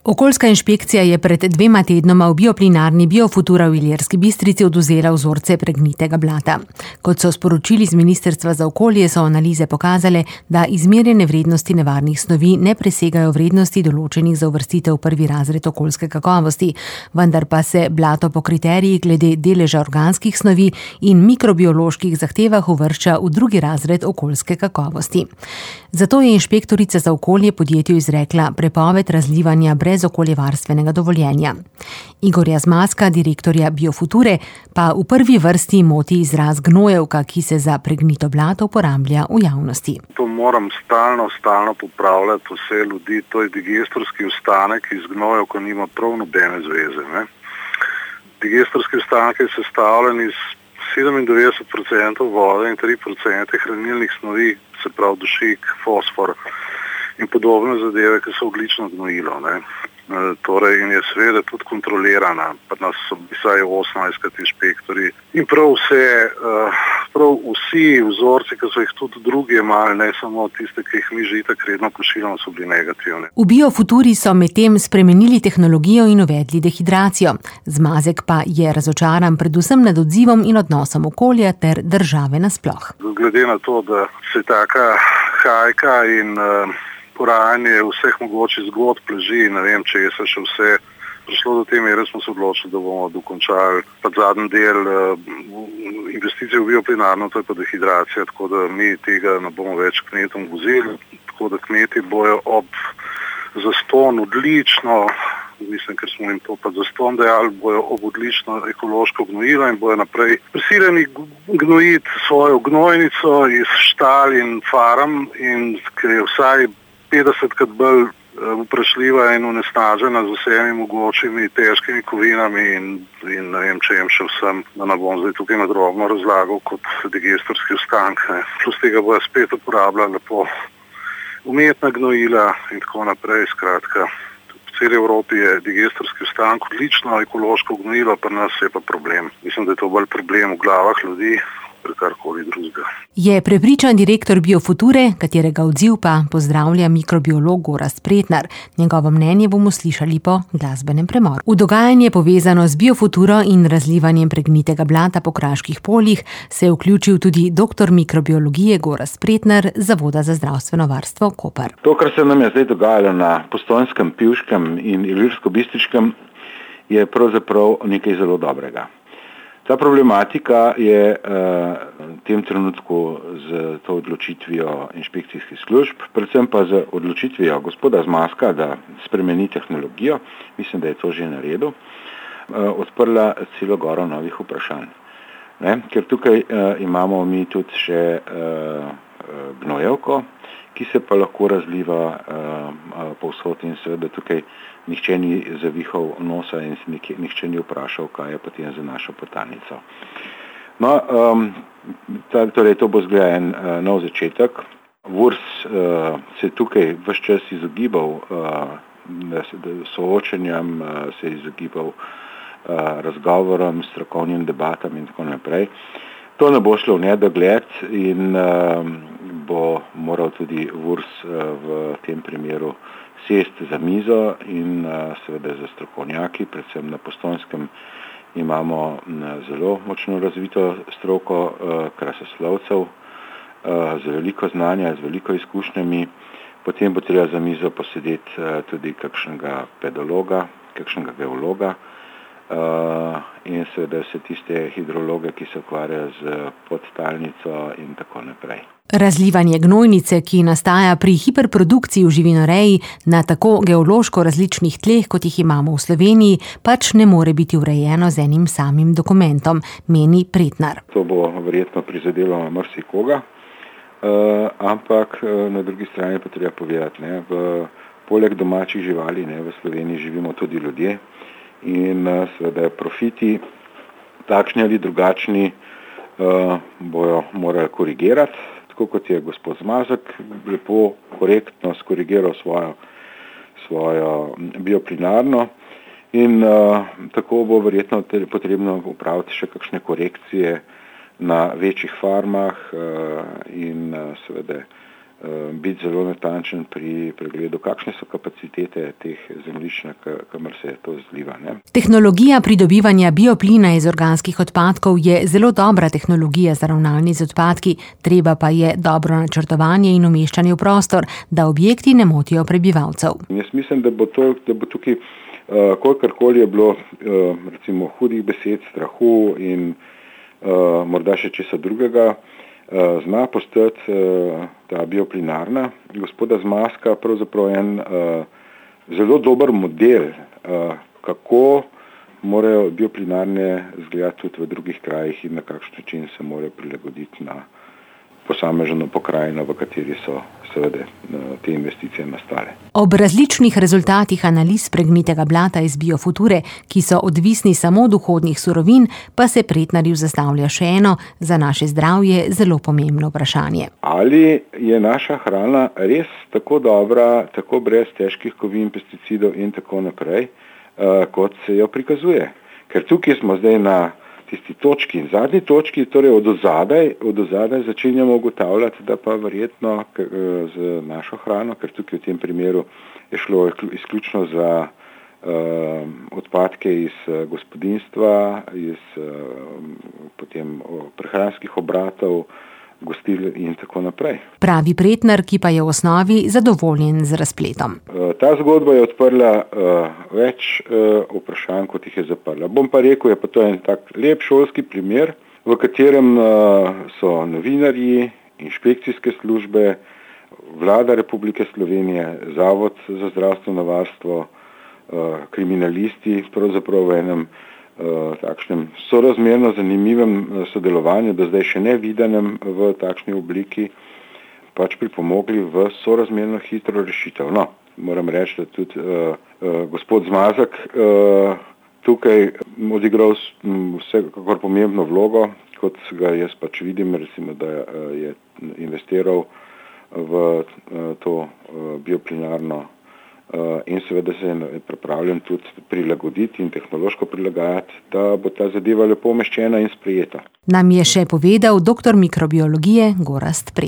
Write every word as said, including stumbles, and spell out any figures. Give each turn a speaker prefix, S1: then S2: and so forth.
S1: Okoljska inšpekcija je pred dvema tednoma v bioplinarni Biofutura v Ilirski Bistrici odvzela vzorce pregnitega blata. Kot so sporočili z Ministrstva za okolje, so analize pokazale, da izmerjene vrednosti nevarnih snovi ne presegajo vrednosti določenih za uvrstitev v prvi razred okoljske kakovosti, vendar pa se blato po kriterijih glede deleža organskih snovi in mikrobioloških zahtevah uvršča v drugi razred okoljske kakovosti. Zato je inšpektorica za okolje podjetju izrekla prepoved razlivanja brez okoljevarstvenega dovoljenja. Igorja Zmazka, direktorja Biofuture, pa v prvi vrsti moti izraz gnojevka, ki se za pregnito blato uporablja v javnosti.
S2: To moram stalno, stalno popravljati vse ljudi. To je digestorski ostanek, iz gnojevko nima prav nobene zveze. Ne? Digestorski ostanek je sestavljen iz sedemindevetdeset procentov vode in tri procente hranilnih snovi, se pravi dušik, fosfor in podobne zadeve, ki so oglično gnojilo. Ne? E, torej, in je seveda tudi kontrolirana, pa nas so vsaj osemnajstkrat inšpektori. In prav vse, prav vsi vzorci, ki so jih tudi drugi imeli, ne samo tiste, ki jih mi že itak redno pošiljamo, so bili negativni.
S1: V Biofuturi so medtem spremenili tehnologijo in uvedli dehidracijo. Zmazek pa je razočaran predvsem nad odzivom in odnosom okolja ter države nasploh.
S2: Glede na to, da se taka hajka in uh, porajanje vseh mogočih zgodb leži, ne vem, če je se še vse prišlo do te mere, smo se odločili, da bomo dokončali pa zadnji del uh, investicije v bioplinarno, to je pa dehidracija, tako da mi tega ne bomo več kmetom vozili, tako da kmeti bojo ob zaston odlično, mislim, ker smo jim to pa zaston dejali, bojo ob odlično ekološko gnojilo in bojo naprej prisiljeni gnojiti svojo gnojnico iz štal in farm, in ki je vsaj petdesetkrat bolj vprašljiva in onesnažena z vsemi mogočimi težkimi kovinami in, in ne vem, če jem še vsem, da ne bom zdaj tukaj nadrobno razlagal kot digestorski ostanek. Plus tega bojo spet uporabljali lepo umetna gnojila in tako naprej. Skratka, v celi Evropi je digestorski ostanek odlično ekološko gnojilo, pri nas je pa problem. Mislim, da je to bolj problem v glavah ljudi, karkoli drugega.
S1: Je prepričan direktor Biofuture, katerega odziv pa pozdravlja mikrobiolog Gorazd Pretnar. Njegovo mnenje bomo slišali po glasbenem premoru. V dogajanje povezano z Biofuturo in razlivanjem pregnitega blata po kraških poljih se je vključil tudi doktor mikrobiologije Gorazd Pretnar z Zavoda za zdravstveno varstvo Koper.
S3: To, kar se nam je zdaj dogajalo na Postojnskem, Pivškem in Ilirsko-Bistriškem, je pravzaprav nekaj zelo dobrega. Ta problematika je v tem trenutku z to odločitvijo inšpekcijskih služb, predvsem pa z odločitvijo gospoda Zmazka, da spremeni tehnologijo, mislim, da je to že naredil, odprla celo goro novih vprašanj. Ne? Ker tukaj imamo mi tudi še gnojevko, ki se pa lahko razliva povsod in seveda tukaj nihče ni zavihal nosa in nihče ni vprašal, kaj je potem za našo potalnico. No, um, ta, torej to bo zgleda en uh, nov začetek. V U R S uh, se tukaj ves čas izogibal uh, soočenjem, uh, se izogibal uh, razgovorom, strokovnim debatam in tako naprej. To ne bo šlo v nedogled in uh, bo moral tudi V U R S uh, v tem primeru sesti za mizo in uh, seveda za strokovnjaki, predvsem na Postojnskem imamo uh, zelo močno razvito stroko uh, krasoslovcev uh, z veliko znanja, z veliko izkušnjami. Potem bo treba za mizo posedeti uh, tudi kakšnega pedologa, kakšnega geologa uh, in seveda vse tiste hidrologe, ki se ukvarjajo z podtalnico in tako naprej.
S1: Razlivanje gnojnice, ki nastaja pri hiperprodukciji v živinoreji na tako geološko različnih tleh, kot jih imamo v Sloveniji, pač ne more biti urejeno z enim samim dokumentom, meni Pretnar.
S3: To bo verjetno prizadelo marsikoga, uh, ampak uh, na drugi strani pa treba povedati, ne, v poleg domačih živali, ne, v Sloveniji živimo tudi ljudje in uh, seveda profiti takšni ali drugačni uh, bojo morali korigirati. Tako kot je gospod Zmazek lepo, korektno skorigiral svojo, svojo bioplinarno in uh, tako bo verjetno potrebno upraviti še kakšne korekcije na večjih farmah uh, in uh, seveda biti zelo natančen pri pregledu, kakšne so kapacitete teh zemljišč, kamor se to zliva. Ne?
S1: Tehnologija pridobivanja bioplina iz organskih odpadkov je zelo dobra tehnologija za ravnanje z odpadki, treba pa je dobro načrtovanje in umeščanje v prostor, da objekti ne motijo prebivalcev.
S3: Jaz mislim, da bo, to, da bo tukaj, uh, kolikorkoli je bilo uh, recimo hudih besed, strahu in uh, morda še česa drugega, uh, zna postati uh, ta bioplinarna. Gospoda Zmazka pravzaprav en uh, zelo dober model, uh, kako morajo bioplinarne izgledati tudi v drugih krajih in na kakšen način se morajo prilagoditi na posamežno pokrajino, v kateri so seveda te investicije nastale.
S1: Ob različnih rezultatih analiz pregnitega blata iz Biofuture, ki so odvisni samo od vhodnih surovin, pa se Pretnarju zastavlja še eno za naše zdravje zelo pomembno vprašanje.
S3: Ali je naša hrana res tako dobra, tako brez težkih kovin, pesticidov in tako naprej, kot se jo prikazuje? Ker tukaj smo zdaj na tisti točki in zadnji točki, torej od ozadaj, od ozadaj začenjamo ugotavljati, da pa verjetno z našo hrano, ker tukaj v tem primeru je šlo izključno za uh, odpadke iz gospodinjstva, iz uh, potem prehranskih obratov, gostil in tako naprej.
S1: Pravi Pretnar, ki pa je v osnovi zadovoljen z razpletom.
S3: Ta zgodba je odprla uh, več uh, vprašanj, kot jih je zaprla. Bom pa rekel, je pa to en tak lep šolski primer, v katerem uh, so novinarji, inšpekcijske službe, vlada Republike Slovenije, Zavod za zdravstveno varstvo, uh, kriminalisti, pravzaprav v enem takšnem sorazmerno zanimivem sodelovanju, do zdaj še ne videnem v takšni obliki, pač pripomogli v sorazmerno hitro rešitev. No, moram reči, da tudi uh, uh, gospod Zmazek uh, tukaj odigral vsekakor pomembno vlogo, kot ga jaz pač vidim, recimo, da uh, je investiral v uh, to uh, bioplinarno Uh, in seveda se je pripravljen tudi prilagoditi in tehnološko prilagajati, da bo ta zadeva lepo umeščena in sprejeta.
S1: Nam je še povedal doktor mikrobiologije Gorazd Pretnar.